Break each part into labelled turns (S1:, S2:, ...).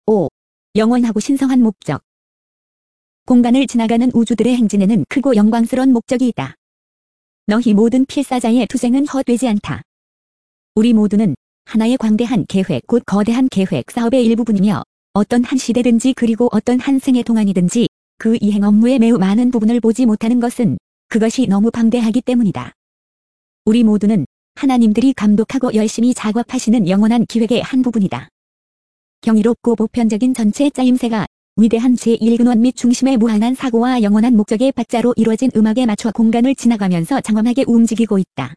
S1: 5. 영원하고 신성한 목적. 공간을 지나가는 우주들의 행진에는 크고 영광스러운 목적이 있다. 너희 모든 필사자의 투쟁은 헛되지 않다. 우리 모두는 하나의 광대한 계획, 곧 거대한 계획 사업의 일부분이며 어떤 한 시대든지 그리고 어떤 한 생애 동안이든지 그 이행 업무의 매우 많은 부분을 보지 못하는 것은 그것이 너무 방대하기 때문이다. 우리 모두는 하나님들이 감독하고 열심히 작업하시는 영원한 기획의 한 부분이다. 경이롭고 보편적인 전체 짜임새가 위대한 제1근원 및 중심의 무한한 사고와 영원한 목적의 박자로 이루어진 음악에 맞춰 공간을 지나가면서 장엄하게 움직이고 있다.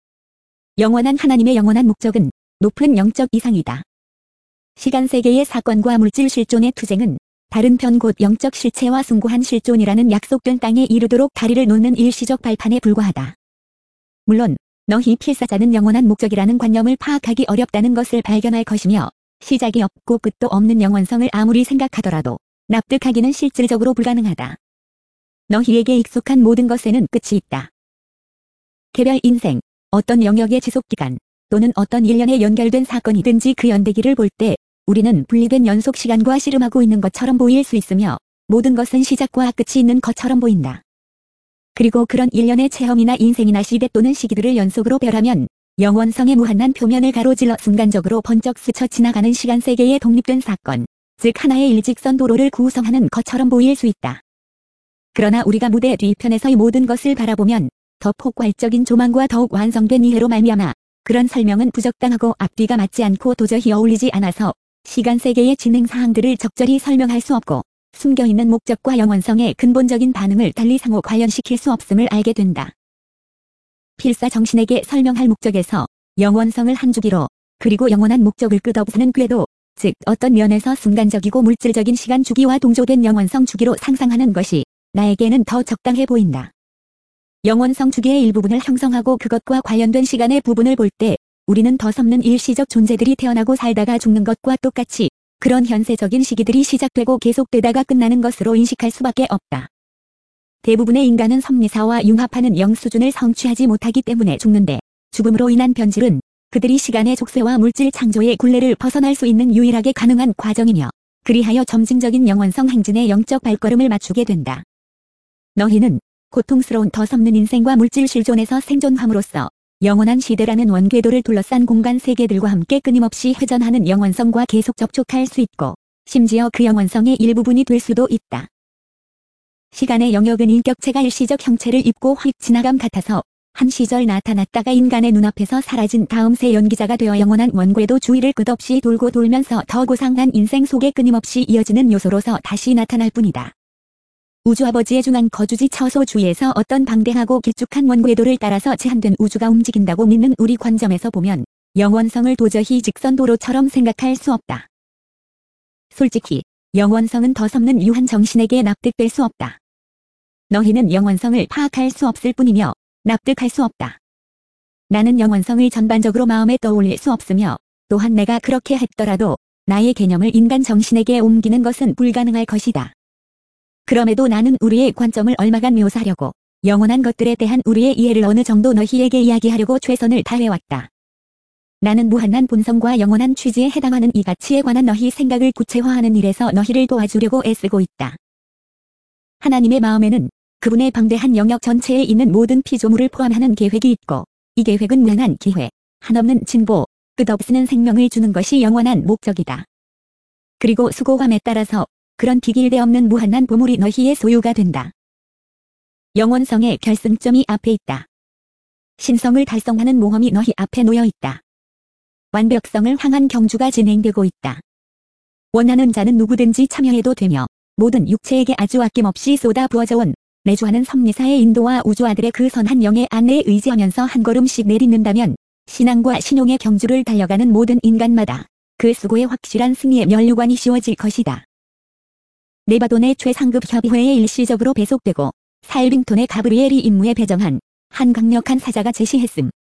S1: 영원한 하나님의 영원한 목적은 높은 영적 이상이다. 시간세계의 사건과 물질 실존의 투쟁은 다른 편 곧 영적 실체와 숭고한 실존이라는 약속된 땅에 이르도록 다리를 놓는 일시적 발판에 불과하다. 물론 너희 필사자는 영원한 목적이라는 관념을 파악하기 어렵다는 것을 발견할 것이며 시작이 없고 끝도 없는 영원성을 아무리 생각하더라도 납득하기는 실질적으로 불가능하다. 너희에게 익숙한 모든 것에는 끝이 있다. 개별 인생, 어떤 영역의 지속기간, 또는 어떤 일련에 연결된 사건이든지 그 연대기를 볼 때 우리는 분리된 연속 시간과 씨름하고 있는 것처럼 보일 수 있으며 모든 것은 시작과 끝이 있는 것처럼 보인다. 그리고 그런 일련의 체험이나 인생이나 시대 또는 시기들을 연속으로 별하면 영원성의 무한한 표면을 가로질러 순간적으로 번쩍 스쳐 지나가는 시간세계의 독립된 사건, 즉 하나의 일직선 도로를 구성하는 것처럼 보일 수 있다. 그러나 우리가 무대 뒤편에서의 모든 것을 바라보면 더 폭발적인 조망과 더욱 완성된 이해로 말미암아 그런 설명은 부적당하고 앞뒤가 맞지 않고 도저히 어울리지 않아서 시간세계의 진행사항들을 적절히 설명할 수 없고 숨겨있는 목적과 영원성의 근본적인 반응을 달리 상호 관련시킬 수 없음을 알게 된다. 필사 정신에게 설명할 목적에서 영원성을 한 주기로 그리고 영원한 목적을 끝없는 궤도, 즉 어떤 면에서 순간적이고 물질적인 시간 주기와 동조된 영원성 주기로 상상하는 것이 나에게는 더 적당해 보인다. 영원성 주기의 일부분을 형성하고 그것과 관련된 시간의 부분을 볼 때 우리는 더섭는 일시적 존재들이 태어나고 살다가 죽는 것과 똑같이 그런 현세적인 시기들이 시작되고 계속되다가 끝나는 것으로 인식할 수밖에 없다. 대부분의 인간은 섭리사와 융합하는 영 수준을 성취하지 못하기 때문에 죽는데 죽음으로 인한 변질은 그들이 시간의 족쇄와 물질 창조의 굴레를 벗어날 수 있는 유일하게 가능한 과정이며 그리하여 점진적인 영원성 행진의 영적 발걸음을 맞추게 된다. 너희는 고통스러운 더섭는 인생과 물질 실존에서 생존함으로써 영원한 시대라는 원궤도를 둘러싼 공간 세계들과 함께 끊임없이 회전하는 영원성과 계속 접촉할 수 있고 심지어 그 영원성의 일부분이 될 수도 있다. 시간의 영역은 인격체가 일시적 형체를 입고 휙 지나감 같아서 한 시절 나타났다가 인간의 눈앞에서 사라진 다음 새 연기자가 되어 영원한 원궤도 주위를 끝없이 돌고 돌면서 더 고상한 인생 속에 끊임없이 이어지는 요소로서 다시 나타날 뿐이다. 우주아버지의 중앙 거주지 처소 주위에서 어떤 방대하고 길쭉한 원궤도를 따라서 제한된 우주가 움직인다고 믿는 우리 관점에서 보면 영원성을 도저히 직선도로처럼 생각할 수 없다. 솔직히 영원성은 더섭는 유한 정신에게 납득될 수 없다. 너희는 영원성을 파악할 수 없을 뿐이며 납득할 수 없다. 나는 영원성을 전반적으로 마음에 떠올릴 수 없으며 또한 내가 그렇게 했더라도 나의 개념을 인간 정신에게 옮기는 것은 불가능할 것이다. 그럼에도 나는 우리의 관점을 얼마간 묘사하려고 영원한 것들에 대한 우리의 이해를 어느 정도 너희에게 이야기하려고 최선을 다해왔다. 나는 무한한 본성과 영원한 취지에 해당하는 이 가치에 관한 너희 생각을 구체화하는 일에서 너희를 도와주려고 애쓰고 있다. 하나님의 마음에는 그분의 방대한 영역 전체에 있는 모든 피조물을 포함하는 계획이 있고 이 계획은 무한한 기회, 한없는 진보, 끝없는 생명을 주는 것이 영원한 목적이다. 그리고 수고함에 따라서 그런 비길대 없는 무한한 보물이 너희의 소유가 된다. 영원성의 결승점이 앞에 있다. 신성을 달성하는 모험이 너희 앞에 놓여 있다. 완벽성을 향한 경주가 진행되고 있다. 원하는 자는 누구든지 참여해도 되며 모든 육체에게 아주 아낌없이 쏟아 부어져온 내주하는 섭리사의 인도와 우주아들의 그 선한 영의 안내에 의지하면서 한 걸음씩 내딛는다면 신앙과 신용의 경주를 달려가는 모든 인간마다 그 수고의 확실한 승리의 면류관이 씌워질 것이다. 네바돈의 최상급 협의회에 일시적으로 배속되고 살빙톤의 가브리엘이 임무에 배정한 한 강력한 사자가 제시했음.